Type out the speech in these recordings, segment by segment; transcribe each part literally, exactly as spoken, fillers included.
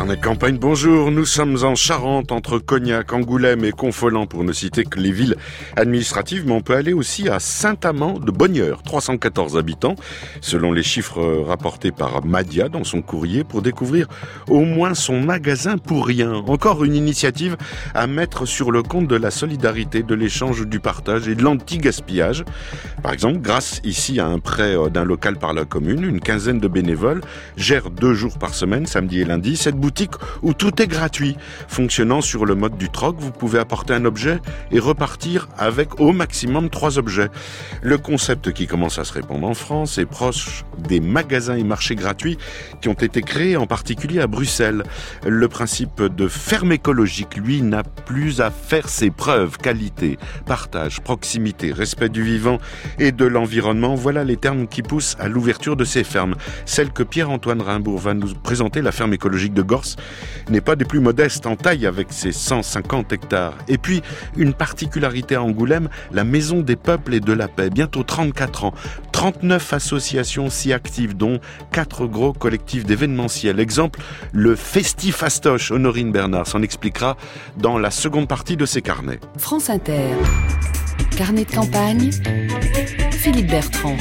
Carnet de campagne, bonjour. Nous sommes en Charente, entre Cognac, Angoulême et Confolens, pour ne citer que les villes administratives, mais on peut aller aussi à Saint-Amand de Bonnieure, trois cent quatorze habitants, selon les chiffres rapportés par Madia dans son courrier, pour découvrir au moins son magasin pour rien. Encore une initiative à mettre sur le compte de la solidarité, de l'échange, du partage et de l'anti-gaspillage. Par exemple, grâce ici à un prêt d'un local par la commune, une quinzaine de bénévoles gèrent deux jours par semaine, samedi et lundi, cette boutique où tout est gratuit. Fonctionnant sur le mode du troc, vous pouvez apporter un objet et repartir avec au maximum trois objets. Le concept qui commence à se répandre en France est proche des magasins et marchés gratuits qui ont été créés en particulier à Bruxelles. Le principe de ferme écologique, lui, n'a plus à faire ses preuves. Qualité, partage, proximité, respect du vivant et de l'environnement, voilà les termes qui poussent à l'ouverture de ces fermes. Celle que Pierre-Antoine Rimbourg va nous présenter, la ferme écologique de Gorse, n'est pas des plus modestes en taille avec ses cent cinquante hectares. Et puis, une particularité à Angoulême, la Maison des Peuples et de la Paix, bientôt trente-quatre ans. trente-neuf associations si actives, dont quatre gros collectifs d'événementiels. Exemple, le Festifastoche. Honorine Bernard s'en expliquera dans la seconde partie de ses carnets. France Inter. Carnet de campagne. Philippe Bertrand.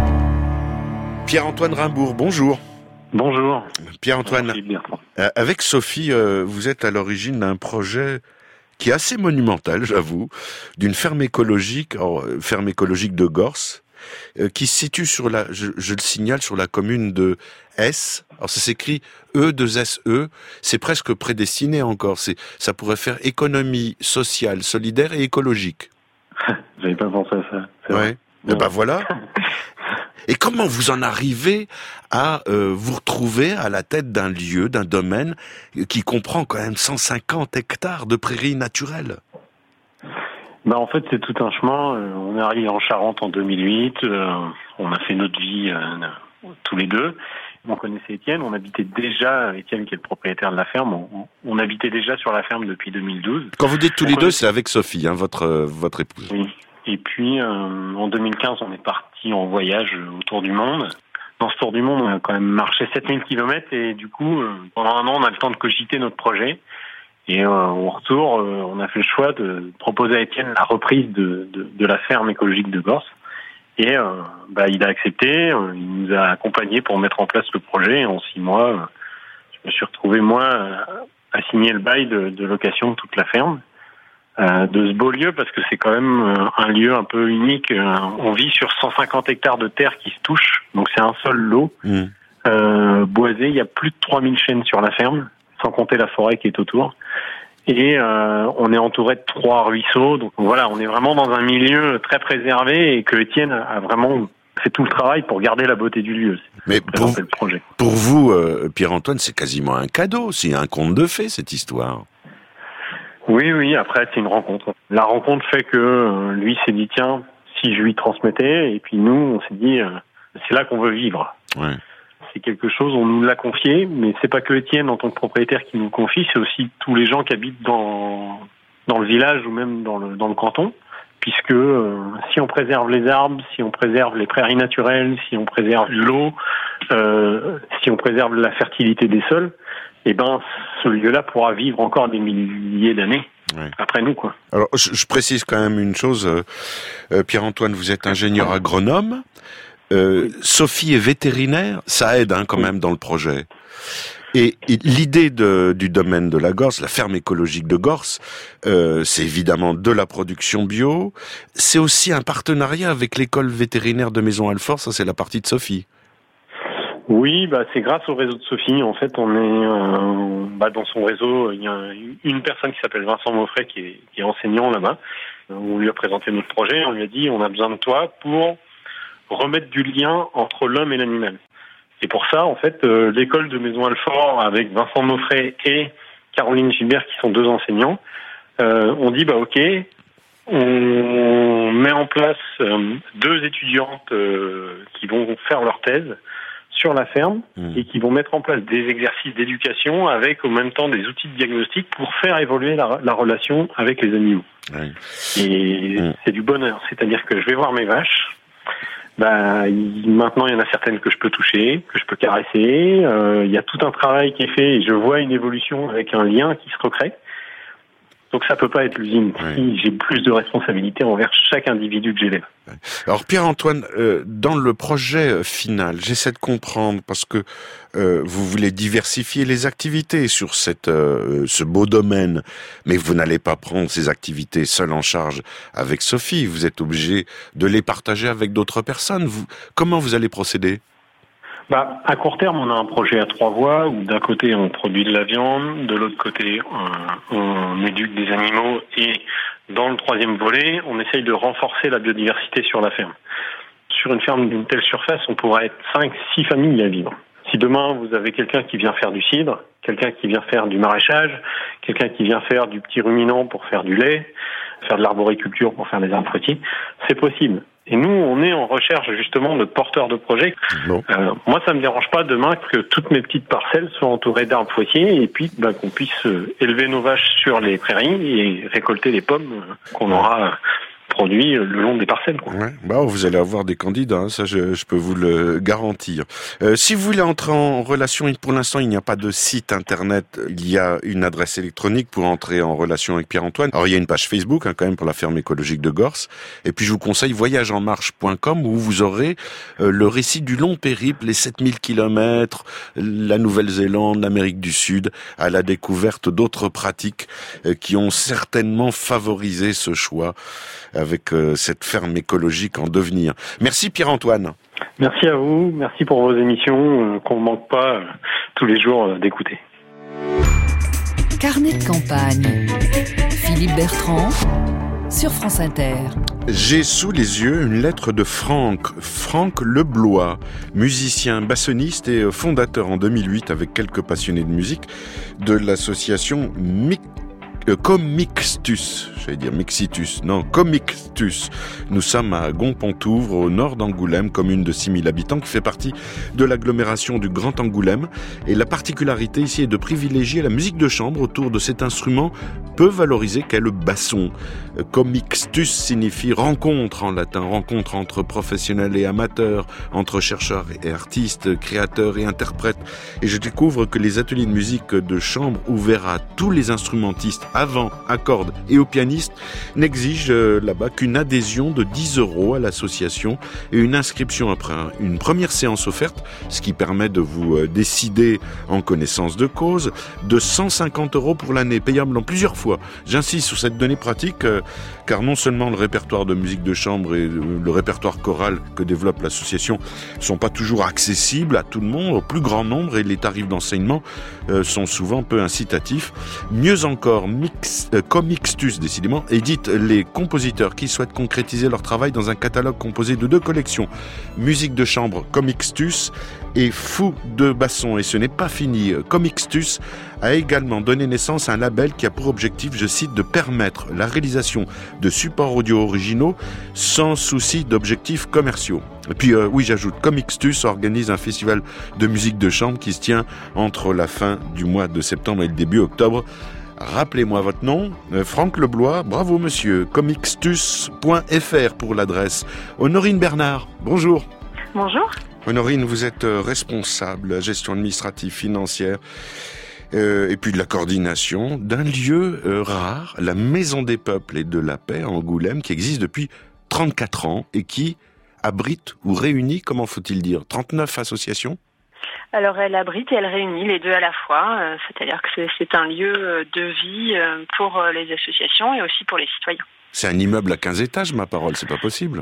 Pierre-Antoine Rimbourg, bonjour. Bonjour. Pierre-Antoine, euh, avec Sophie, euh, vous êtes à l'origine d'un projet qui est assez monumental, j'avoue, d'une ferme écologique, alors, ferme écologique de Gorse, euh, qui se situe sur la, je, je le signale, sur la commune de S. Alors ça s'écrit E deux S E. C'est presque prédestiné encore. C'est, ça pourrait faire économie sociale, solidaire et écologique. J'avais pas pensé à ça. C'est ouais. Ben bah voilà. Et comment vous en arrivez à euh, vous retrouver à la tête d'un lieu, d'un domaine qui comprend quand même cent cinquante hectares de prairies naturelles? Bah en fait c'est tout un chemin. Euh, on est arrivé en Charente en deux mille huit. Euh, on a fait notre vie euh, tous les deux. On connaissait Étienne. On habitait déjà, Étienne qui est le propriétaire de la ferme, on, on habitait déjà sur la ferme depuis deux mille douze. Quand vous dites tous on les connaissait... deux, c'est avec Sophie, hein, votre euh, votre épouse. Oui. Et puis, euh, en deux mille quinze, on est parti en voyage autour du monde. Dans ce tour du monde, on a quand même marché sept mille kilomètres et du coup, euh, pendant un an, on a le temps de cogiter notre projet. Et euh, au retour, euh, on a fait le choix de proposer à Étienne la reprise de, de, de la ferme écologique de Gorse. Et euh, bah, il a accepté, euh, il nous a accompagnés pour mettre en place le projet. Et en six mois, euh, je me suis retrouvé, moi, à signer le bail de, de location de toute la ferme. Euh, de ce beau lieu parce que c'est quand même euh, un lieu un peu unique. Euh, on vit sur cent cinquante hectares de terre qui se touchent, donc c'est un sol lot, mmh. euh, boisé. Il y a plus de trois mille chênes sur la ferme, sans compter la forêt qui est autour. Et euh, on est entouré de trois ruisseaux, donc voilà, on est vraiment dans un milieu très préservé et que Étienne a vraiment fait tout le travail pour garder la beauté du lieu. Mais pour, le projet. Pour vous, euh, Pierre-Antoine, c'est quasiment un cadeau, c'est un conte de fées cette histoire. Oui, oui, après, c'est une rencontre. La rencontre fait que euh, lui s'est dit, tiens, si je lui transmettais, et puis nous, on s'est dit, euh, c'est là qu'on veut vivre. Ouais. C'est quelque chose, on nous l'a confié, mais c'est pas que Étienne, en tant que propriétaire, qui nous le confie, c'est aussi tous les gens qui habitent dans dans le village ou même dans le dans le canton, puisque euh, si on préserve les arbres, si on préserve les prairies naturelles, si on préserve l'eau, euh, si on préserve la fertilité des sols, eh ben, ce lieu-là pourra vivre encore des milliers d'années ouais. après nous, quoi. Alors, je, je précise quand même une chose, euh, Pierre-Antoine, vous êtes ingénieur agronome, euh, oui. Sophie est vétérinaire, ça aide hein, quand oui. même dans le projet. Et, et l'idée de, du domaine de la Gorse, la ferme écologique de Gorse, euh, c'est évidemment de la production bio, c'est aussi un partenariat avec l'école vétérinaire de Maisons-Alfort, ça c'est la partie de Sophie. Oui, bah c'est grâce au réseau de Sophie. En fait, on est euh, bah, dans son réseau. Il y a une personne qui s'appelle Vincent Moffret qui est, qui est enseignant là-bas. On lui a présenté notre projet. On lui a dit on a besoin de toi pour remettre du lien entre l'homme et l'animal. Et pour ça, en fait, euh, l'école de Maisons-Alfort avec Vincent Moffret et Caroline Gilbert qui sont deux enseignants, euh, on dit bah ok, on met en place euh, deux étudiantes euh, qui vont faire leur thèse sur la ferme mmh. et qui vont mettre en place des exercices d'éducation avec au même temps des outils de diagnostic pour faire évoluer la, la relation avec les animaux. Oui. Et mmh. c'est du bonheur, c'est-à-dire que je vais voir mes vaches, bah, il, maintenant, il y en a certaines que je peux toucher, que je peux caresser. Euh, il y a tout un travail qui est fait et je vois une évolution avec un lien qui se recrée. Donc ça peut pas être l'usine. Oui. Si j'ai plus de responsabilité envers chaque individu que j'élève. Alors Pierre-Antoine, euh, dans le projet final, j'essaie de comprendre parce que euh, vous voulez diversifier les activités sur cette, euh, ce beau domaine, mais vous n'allez pas prendre ces activités seul en charge avec Sophie. Vous êtes obligé de les partager avec d'autres personnes. Vous, comment vous allez procéder ? Bah, à court terme, on a un projet à trois voies où d'un côté on produit de la viande, de l'autre côté on, on éduque des animaux et dans le troisième volet, on essaye de renforcer la biodiversité sur la ferme. Sur une ferme d'une telle surface, on pourrait être cinq, six familles à vivre. Si demain vous avez quelqu'un qui vient faire du cidre, quelqu'un qui vient faire du maraîchage, quelqu'un qui vient faire du petit ruminant pour faire du lait, faire de l'arboriculture pour faire des arbres fruitiers, c'est possible. Et nous, on est en recherche justement de porteurs de projets. Bon. Euh, moi, ça me dérange pas demain que toutes mes petites parcelles soient entourées d'arbres fruitiers et puis bah, qu'on puisse euh, élever nos vaches sur les prairies et récolter les pommes euh, qu'on aura euh, produit le long des parcelles, quoi. Ouais, bah vous allez avoir des candidats, hein, ça je, je peux vous le garantir. Euh, si vous voulez entrer en relation, pour l'instant il n'y a pas de site internet, il y a une adresse électronique pour entrer en relation avec Pierre-Antoine. Alors il y a une page Facebook hein, quand même pour la ferme écologique de Gorse. Et puis je vous conseille voyage en marche point com où vous aurez euh, le récit du long périple, les sept mille kilomètres, la Nouvelle-Zélande, l'Amérique du Sud, à la découverte d'autres pratiques euh, qui ont certainement favorisé ce choix avec euh, cette ferme écologique en devenir. Merci Pierre-Antoine. Merci à vous, merci pour vos émissions euh, qu'on ne manque pas euh, tous les jours euh, d'écouter. Carnet de campagne. Philippe Bertrand sur France Inter. J'ai sous les yeux une lettre de Franck, Franck Leblois, musicien, bassoniste et fondateur en deux mille huit avec quelques passionnés de musique de l'association Mic Euh, Comixtus, j'allais dire Mixitus, non, Comixtus. Nous sommes à Gonpontouvre, au nord d'Angoulême, commune de six mille habitants qui fait partie de l'agglomération du Grand Angoulême. Et la particularité ici est de privilégier la musique de chambre autour de cet instrument peu valorisé qu'est le basson. Comixtus signifie rencontre en latin, rencontre entre professionnels et amateurs, entre chercheurs et artistes, créateurs et interprètes. Et je découvre que les ateliers de musique de chambre ouverts à tous les instrumentistes avant, à cordes et aux pianistes n'exigent euh, là-bas qu'une adhésion de dix euros à l'association et une inscription après une première séance offerte, ce qui permet de vous euh, décider en connaissance de cause, de cent cinquante euros pour l'année, payable en plusieurs fois. J'insiste sur cette donnée pratique euh, car non seulement le répertoire de musique de chambre et euh, le répertoire choral que développe l'association sont pas toujours accessibles à tout le monde, au plus grand nombre, et les tarifs d'enseignement euh, sont souvent peu incitatifs. Mieux encore, Mix, euh, Comixtus, décidément, édite les compositeurs qui souhaitent concrétiser leur travail dans un catalogue composé de deux collections. Musique de chambre Comixtus et Fou de basson. Et ce n'est pas fini. Comixtus a également donné naissance à un label qui a pour objectif, je cite, de permettre la réalisation de supports audio originaux sans souci d'objectifs commerciaux. Et puis, euh, oui, j'ajoute, Comixtus organise un festival de musique de chambre qui se tient entre la fin du mois de septembre et le début octobre. Rappelez-moi votre nom, euh, Franck Leblois, bravo monsieur, comixtus point f r pour l'adresse. Honorine Bernard, bonjour. Bonjour. Honorine, vous êtes responsable de la gestion administrative, financière euh, et puis de la coordination d'un lieu euh, rare, la Maison des Peuples et de la Paix à Angoulême, qui existe depuis trente-quatre ans et qui abrite ou réunit, comment faut-il dire, trente-neuf associations ? Alors elle abrite et elle réunit les deux à la fois, euh, c'est-à-dire que c'est, c'est un lieu de vie euh, pour les associations et aussi pour les citoyens. C'est un immeuble à quinze étages, ma parole, c'est pas possible.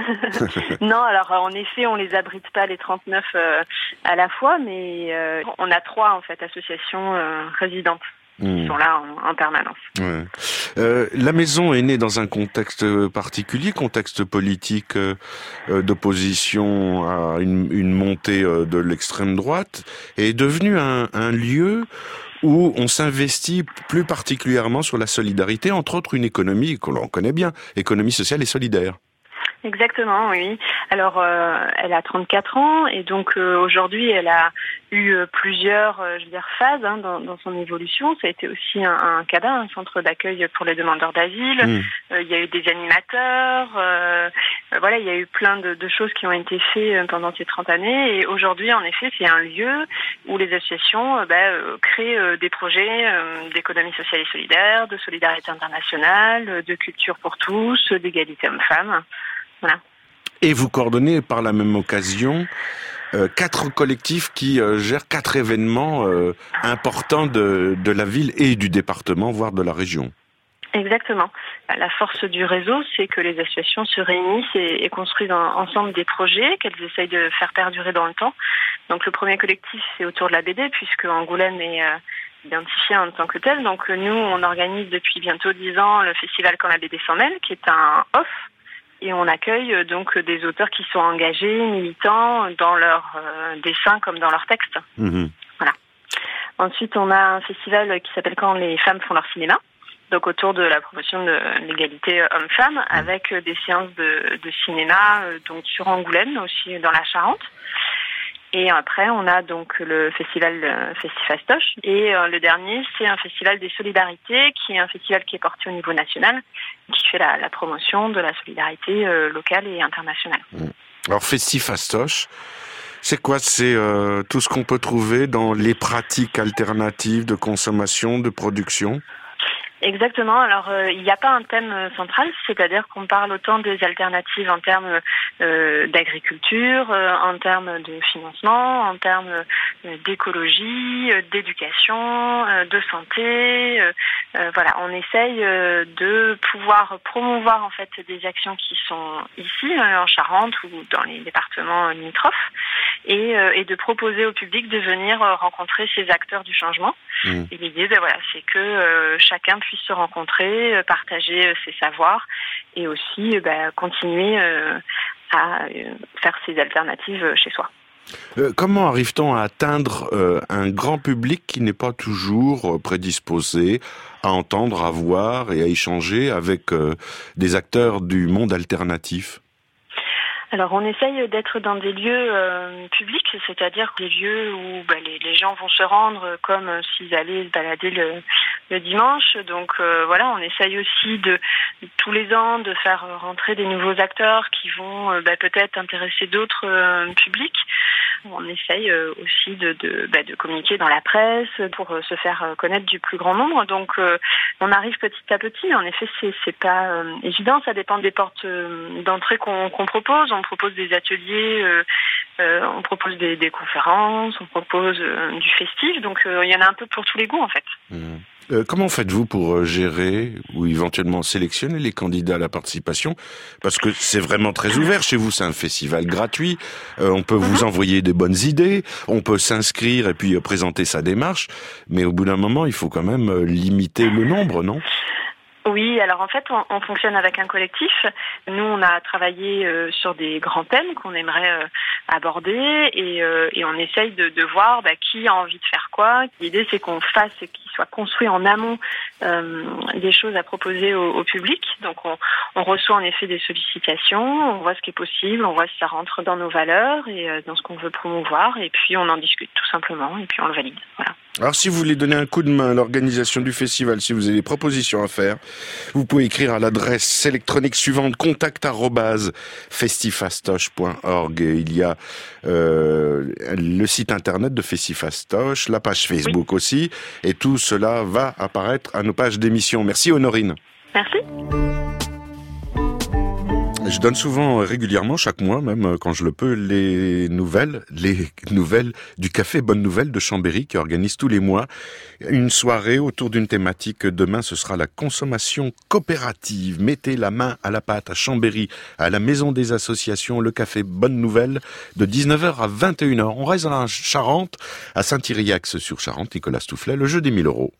Non, alors en effet, on les abrite pas les trente-neuf euh, à la fois, mais euh, on a trois en fait associations euh, résidentes. Qui sont là en, en permanence. Ouais. Euh, la maison est née dans un contexte particulier, contexte politique euh, d'opposition à une, une montée euh, de l'extrême droite, et est devenue un, un lieu où on s'investit plus particulièrement sur la solidarité, entre autres une économie que l'on connaît bien, économie sociale et solidaire. Exactement, oui. Alors, euh, elle a trente-quatre ans et donc euh, aujourd'hui, elle a eu plusieurs, je veux dire, phases hein, dans, dans son évolution. Ça a été aussi un, un C A D A, un centre d'accueil pour les demandeurs d'asile. Mmh. Euh, il y a eu des animateurs. Euh, voilà, il y a eu plein de, de choses qui ont été faites pendant ces trente années. Et aujourd'hui, en effet, c'est un lieu où les associations euh, bah, euh, créent euh, des projets euh, d'économie sociale et solidaire, de solidarité internationale, de culture pour tous, d'égalité homme-femme. Voilà. Et vous coordonnez par la même occasion euh, quatre collectifs qui euh, gèrent quatre événements euh, importants de, de la ville et du département, voire de la région. Exactement. La force du réseau, c'est que les associations se réunissent et, et construisent en, ensemble des projets qu'elles essayent de faire perdurer dans le temps. Donc le premier collectif, c'est autour de la B D, puisque Angoulême est euh, identifié en tant que tel. Donc nous, on organise depuis bientôt dix ans le festival Quand la B D s'en mêle, qui est un off. Et on accueille donc des auteurs qui sont engagés, militants, dans leurs euh, dessins comme dans leurs textes. Mmh. Voilà. Ensuite, on a un festival qui s'appelle Quand les femmes font leur cinéma, donc autour de la promotion de l'égalité homme-femme, mmh. avec des séances de, de cinéma donc sur Angoulême, aussi dans la Charente. Et après, on a donc le festival euh, Festifastoche. Et euh, le dernier, c'est un festival des solidarités, qui est un festival qui est porté au niveau national, qui fait la, la promotion de la solidarité euh, locale et internationale. Alors, Festifastoche, c'est quoi? C'est euh, tout ce qu'on peut trouver dans les pratiques alternatives de consommation, de production? Exactement. Alors, euh, il n'y a pas un thème central, c'est-à-dire qu'on parle autant des alternatives en termes euh, d'agriculture, euh, en termes de financement, en termes euh, d'écologie, euh, d'éducation, euh, de santé. Euh, euh, voilà, on essaye euh, de pouvoir promouvoir en fait des actions qui sont ici, euh, en Charente ou dans les départements limitrophes, et, euh, et de proposer au public de venir rencontrer ces acteurs du changement. Mmh. Et l'idée, ben voilà, c'est que euh, chacun puisse se rencontrer, euh, partager euh, ses savoirs et aussi euh, ben, continuer euh, à euh, faire ses alternatives euh, chez soi. Euh, comment arrive-t-on à atteindre euh, un grand public qui n'est pas toujours euh, prédisposé à entendre, à voir et à échanger avec euh, des acteurs du monde alternatif ? Alors, on essaye d'être dans des lieux euh, publics, c'est-à-dire des lieux où bah, les, les gens vont se rendre comme euh, s'ils allaient se balader le, le dimanche. Donc euh, voilà, on essaye aussi de tous les ans de faire rentrer des nouveaux acteurs qui vont euh, bah, peut-être intéresser d'autres euh, publics. On essaye euh, aussi de, de, bah, de communiquer dans la presse pour euh, se faire euh, connaître du plus grand nombre. Donc euh, on arrive petit à petit. En effet, c'est, c'est pas euh, évident. Ça dépend des portes euh, d'entrée qu'on, qu'on propose. On propose des ateliers, euh, euh, on propose des, des conférences, on propose euh, du festif. Donc euh, il y en a un peu pour tous les goûts en fait. Mmh. Euh, comment faites-vous pour gérer ou éventuellement sélectionner les candidats à la participation? Parce que c'est vraiment très ouvert chez vous, c'est un festival gratuit, euh, on peut vous envoyer des bonnes idées, on peut s'inscrire et puis euh, présenter sa démarche, mais au bout d'un moment, il faut quand même euh, limiter le nombre, non? Oui, alors en fait, on, on fonctionne avec un collectif. Nous, on a travaillé euh, sur des grands thèmes qu'on aimerait euh, aborder et, euh, et on essaye de, de voir bah, qui a envie de faire quoi. L'idée, c'est qu'on fasse, qu'il soit construit en amont euh, des choses à proposer au, au public. Donc, on, on reçoit en effet des sollicitations, on voit ce qui est possible, on voit si ça rentre dans nos valeurs et euh, dans ce qu'on veut promouvoir et puis on en discute tout simplement et puis on le valide. Voilà. Alors, si vous voulez donner un coup de main à l'organisation du festival, si vous avez des propositions à faire, vous pouvez écrire à l'adresse électronique suivante, contact arobase festifastoche point org. Il y a euh, le site internet de Festifastoche, la page Facebook oui. aussi, et tout cela va apparaître à nos pages d'émission. Merci Honorine. Merci. Je donne souvent, régulièrement, chaque mois, même quand je le peux, les nouvelles, les nouvelles du Café Bonne Nouvelle de Chambéry qui organise tous les mois une soirée autour d'une thématique. Demain, ce sera la consommation coopérative. Mettez la main à la pâte à Chambéry, à la Maison des Associations, le Café Bonne Nouvelle, de dix-neuf heures à vingt et une heures. On reste dans la Charente, à Saint-Yriax sur Charente, Nicolas Toufflet, le jeu des mille euros.